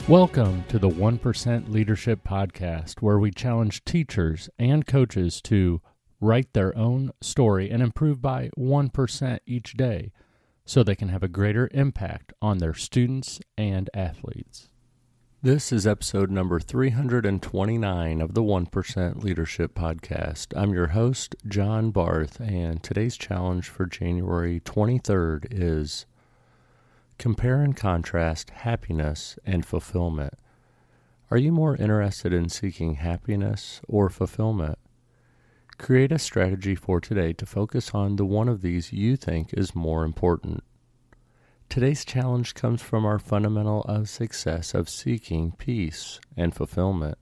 Welcome to the 1% Leadership Podcast, where we challenge teachers and coaches to write their own story and improve by 1% each day so they can have a greater impact on their students and athletes. This is episode number 329 of the 1% Leadership Podcast. I'm your host, John Barth, and today's challenge for January 23rd is compare and contrast happiness and fulfillment. Are you more interested in seeking happiness or fulfillment? Create a strategy for today to focus on the one of these you think is more important. Today's challenge comes from our fundamental of success of seeking peace and fulfillment.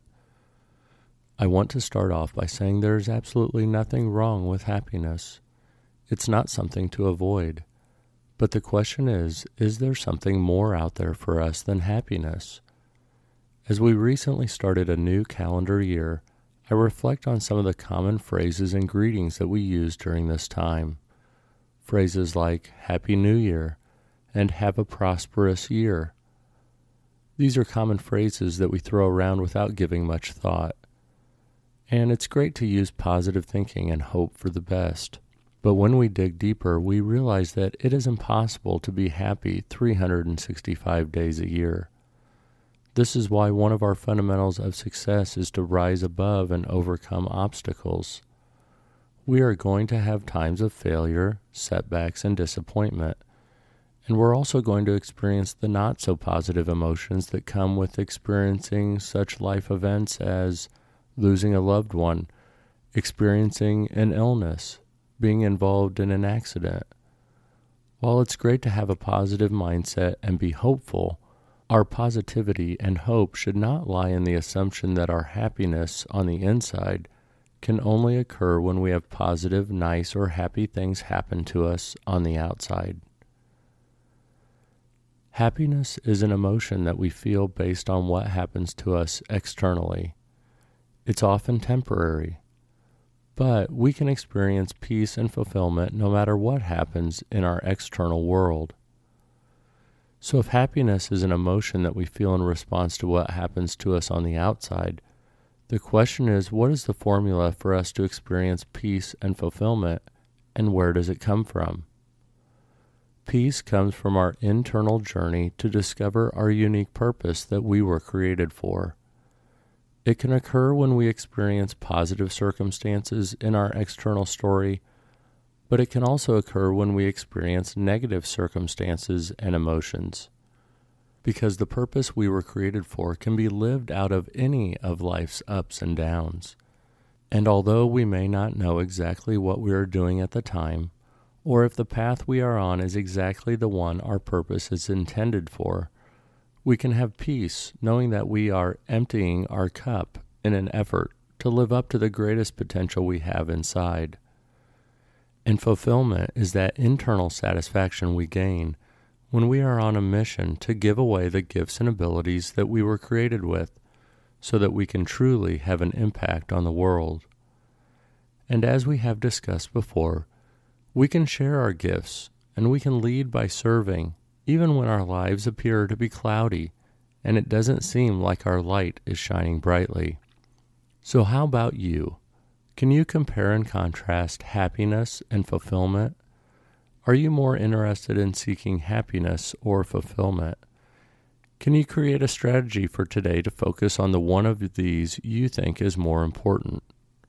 I want to start off by saying there is absolutely nothing wrong with happiness. It's not something to avoid. But the question is there something more out there for us than happiness? As we recently started a new calendar year, I reflect on some of the common phrases and greetings that we use during this time. Phrases like Happy New Year and Have a Prosperous Year. These are common phrases that we throw around without giving much thought. And it's great to use positive thinking and hope for the best. But when we dig deeper, we realize that it is impossible to be happy 365 days a year. This is why one of our fundamentals of success is to rise above and overcome obstacles. We are going to have times of failure, setbacks, and disappointment. And we're also going to experience the not-so-positive emotions that come with experiencing such life events as losing a loved one, experiencing an illness, being involved in an accident. While it's great to have a positive mindset and be hopeful, our positivity and hope should not lie in the assumption that our happiness on the inside can only occur when we have positive, nice, or happy things happen to us on the outside. Happiness is an emotion that we feel based on what happens to us externally. It's often temporary. But we can experience peace and fulfillment no matter what happens in our external world. So if happiness is an emotion that we feel in response to what happens to us on the outside, the question is, what is the formula for us to experience peace and fulfillment, and where does it come from? Peace comes from our internal journey to discover our unique purpose that we were created for. It can occur when we experience positive circumstances in our external story, but it can also occur when we experience negative circumstances and emotions. Because the purpose we were created for can be lived out of any of life's ups and downs. And although we may not know exactly what we are doing at the time, or if the path we are on is exactly the one our purpose is intended for, we can have peace knowing that we are emptying our cup in an effort to live up to the greatest potential we have inside. And fulfillment is that internal satisfaction we gain when we are on a mission to give away the gifts and abilities that we were created with so that we can truly have an impact on the world. And as we have discussed before, we can share our gifts and we can lead by serving even when our lives appear to be cloudy and it doesn't seem like our light is shining brightly. So how about you? Can you compare and contrast happiness and fulfillment? Are you more interested in seeking happiness or fulfillment? Can you create a strategy for today to focus on the one of these you think is more important?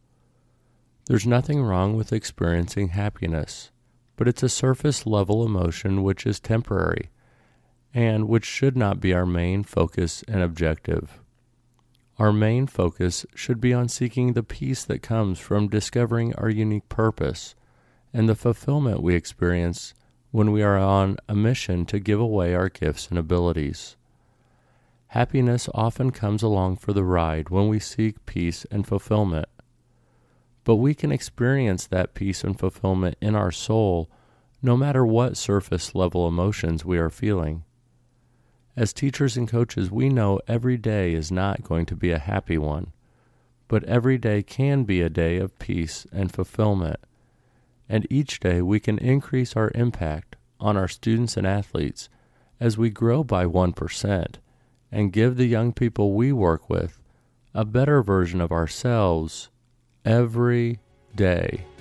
There's nothing wrong with experiencing happiness, but it's a surface-level emotion which is temporary, and which should not be our main focus and objective. Our main focus should be on seeking the peace that comes from discovering our unique purpose, and the fulfillment we experience when we are on a mission to give away our gifts and abilities. Happiness often comes along for the ride when we seek peace and fulfillment. But we can experience that peace and fulfillment in our soul no matter what surface-level emotions we are feeling. As teachers and coaches, we know every day is not going to be a happy one, but every day can be a day of peace and fulfillment, and each day we can increase our impact on our students and athletes as we grow by 1%, and give the young people we work with a better version of ourselves every day.